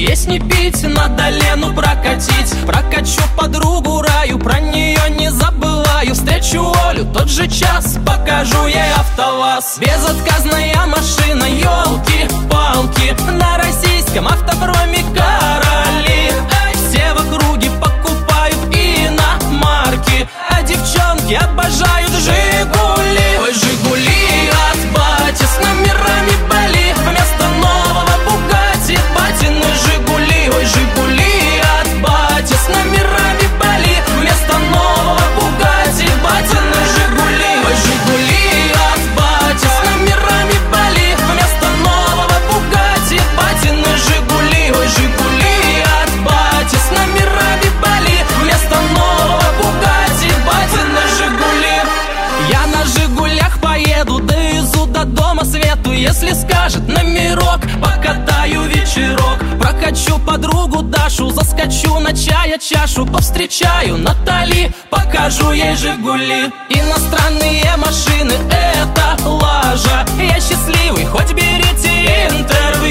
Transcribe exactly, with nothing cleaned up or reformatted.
есть не пить, надо Лену прокатить. Прокачу подругу Раю, про нее не забываю. Встречу Олю, тот же час, покажу ей АвтоВАЗ. Безотказная машина, елки-палки, на российском автопроме короли. Все в округе покупают иномарки, а девчонки обожают Жигули. Ой, Жигули от бати с номерами Бали, вместо нового Бугатти батины Жигули. Ой, Жигули от бати с номерами Бали, вместо нового Бугатти батины Жигули. Ой, Жигули от бати с номерами Бали, вместо нового Бугатти батины Жигули. Ой, Жигули от бати с номерами Бали, вместо нового Бугатти батины Жигули. Я на Жигулях поеду, довезу до дома Свету, если скажет номерок, покатаю вечерок. Прокачу подругу Дашу, заскочу на чая чашу, повстречаю Натали, покажу ей Жигули. Иностранные машины — это лажа, я счастливый, хоть берите интервью.